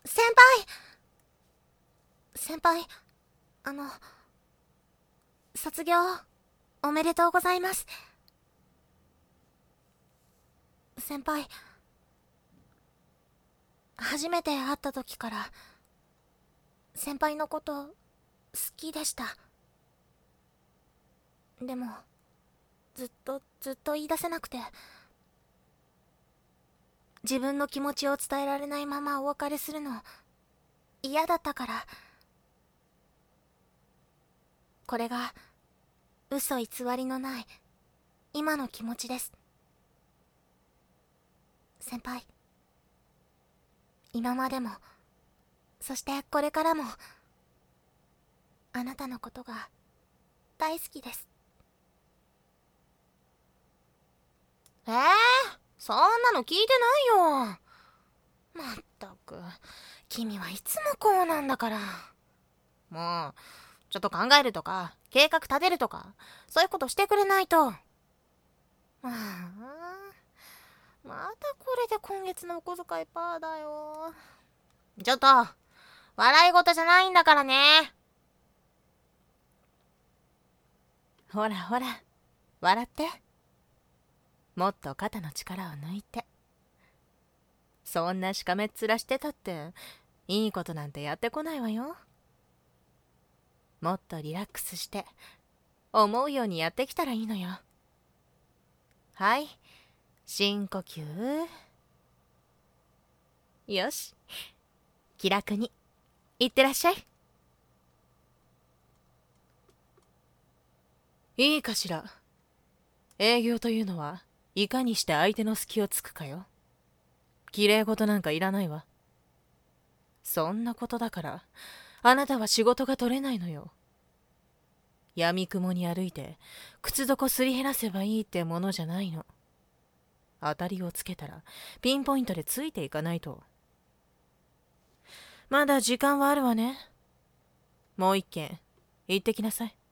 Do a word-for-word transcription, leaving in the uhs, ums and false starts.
先輩先輩、あの、卒業、おめでとうございます。先輩、初めて会った時から、先輩のこと好きでした。でも、ずっとずっと言い出せなくて、自分の気持ちを伝えられないままお別れするの嫌だったから。これが嘘偽りのない今の気持ちです。先輩、今までも、そしてこれからも、あなたのことが大好きです。 えー、そんなの聞いてないよ。まったく、君はいつもこうなんだから。もう、ちょっと考えるとか、計画立てるとか、そういうことしてくれないと。ああ、またこれで今月のお小遣いパーだよ。ちょっと、笑い事じゃないんだからね。ほらほら、笑って。もっと肩の力を抜いて。そんなしかめっ面してたって、いいことなんてやってこないわよ。もっとリラックスして、思うようにやってきたらいいのよ。はい、深呼吸。よし、気楽にいってらっしゃい。いいかしら。営業というのはいかにして相手の隙をつくかよ。綺麗事なんかいらないわ。そんなことだからあなたは仕事が取れないのよ。闇雲に歩いて靴底すり減らせばいいってものじゃないの。当たりをつけたらピンポイントでついていかないと。まだ時間はあるわね。もう一軒行ってきなさい。